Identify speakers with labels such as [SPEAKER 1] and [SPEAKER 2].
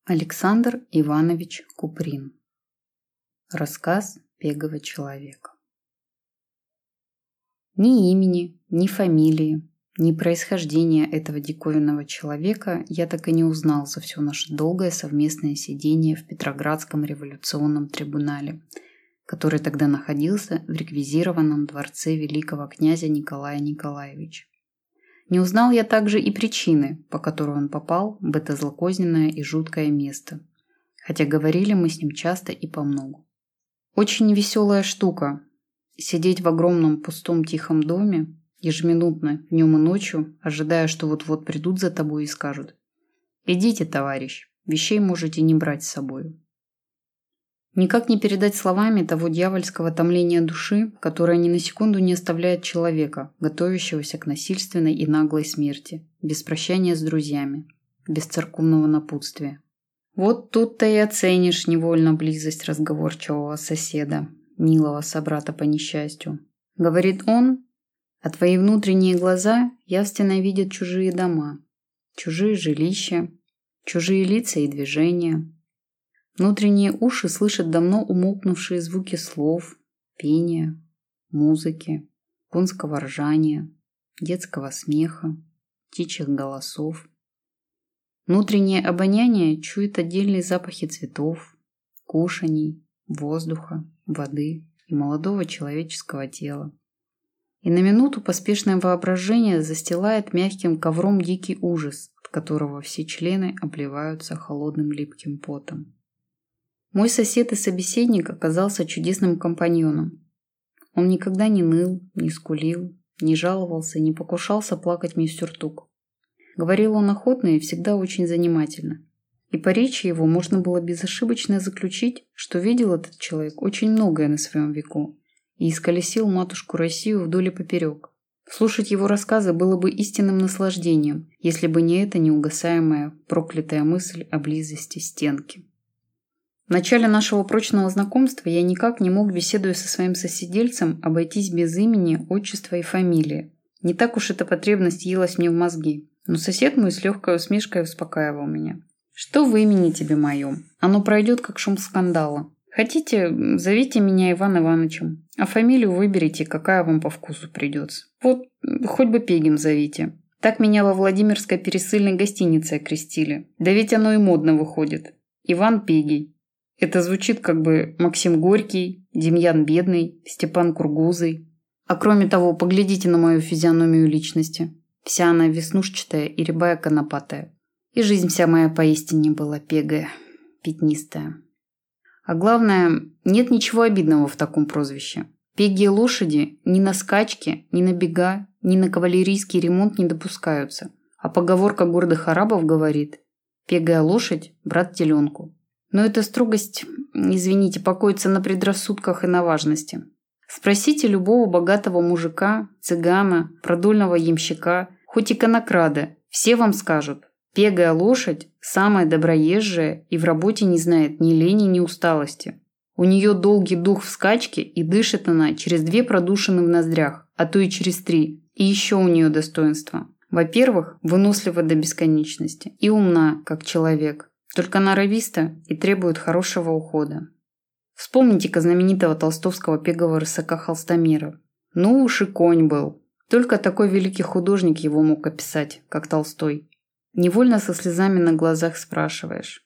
[SPEAKER 1] Александр Иванович Куприн. Рассказ пегового человека. Ни имени, ни фамилии, ни происхождения этого диковинного человека я так и не узнал за все наше долгое совместное сидение в Петроградском революционном трибунале, который тогда находился в реквизированном дворце великого князя Николая Николаевича. Не узнал я также и причины, по которой он попал в это злокозненное и жуткое место, хотя говорили мы с ним часто и помногу. Очень веселая штука – сидеть в огромном пустом тихом доме, ежеминутно, днем и ночью, ожидая, что вот-вот придут за тобой и скажут: «Идите, товарищ, вещей можете не брать с собой». Никак не передать словами того дьявольского томления души, которое ни на секунду не оставляет человека, готовящегося к насильственной и наглой смерти, без прощания с друзьями, без церковного напутствия. Вот тут-то и оценишь невольно близость разговорчивого соседа, милого собрата по несчастью. Говорит он, а твои внутренние глаза явственно видят чужие дома, чужие жилища, чужие лица и движения. Внутренние уши слышат давно умолкнувшие звуки слов, пения, музыки, конского ржания, детского смеха, птичьих голосов. Внутреннее обоняние чует отдельные запахи цветов, кушаний, воздуха, воды и молодого человеческого тела. И на минуту поспешное воображение застилает мягким ковром дикий ужас, от которого все члены обливаются холодным липким потом. Мой сосед и собеседник оказался чудесным компаньоном. Он никогда не ныл, не скулил, не жаловался, не покушался плакать мне в сюртук. Говорил он охотно и всегда очень занимательно. И по речи его можно было безошибочно заключить, что видел этот человек очень многое на своем веку и исколесил матушку Россию вдоль и поперек. Слушать его рассказы было бы истинным наслаждением, если бы не эта неугасаемая проклятая мысль о близости стенки. В начале нашего прочного знакомства я никак не мог, беседуя со своим соседельцем, обойтись без имени, отчества и фамилии. Не так уж эта потребность елась мне в мозги, но сосед мой с легкой усмешкой успокаивал меня. «Что в имени тебе моем? Оно пройдет, как шум скандала. Хотите, зовите меня Иван Ивановичем, а фамилию выберите, какая вам по вкусу придется. Вот, хоть бы Пегин зовите. Так меня во Владимирской пересыльной гостинице окрестили. Да ведь оно и модно выходит. Иван Пегий. Это звучит как бы Максим Горький, Демьян Бедный, Степан Кургузый. А кроме того, поглядите на мою физиономию личности. Вся она веснушчатая и рябая конопатая. И жизнь вся моя поистине была пегая, пятнистая. А главное, нет ничего обидного в таком прозвище. Пегие лошади ни на скачки, ни на бега, ни на кавалерийский ремонт не допускаются. А поговорка гордых арабов говорит: «Пегая лошадь – брат теленку». Но эта строгость, извините, покоится на предрассудках и на важности. Спросите любого богатого мужика, цыгана, продольного ямщика, хоть и конокрада, все вам скажут: пегая лошадь самая доброезжая и в работе не знает ни лени, ни усталости. У нее долгий дух в скачке, и дышит она через 2 продушины в ноздрях, а то и через 3. И еще у нее достоинство. Во-первых, вынослива до бесконечности и умна, как человек. Только норовиста и требует хорошего ухода. Вспомните-ка знаменитого толстовского пегового рысака Холстомира. Ну уж и конь был. Только такой великий художник его мог описать, как Толстой. Невольно со слезами на глазах спрашиваешь: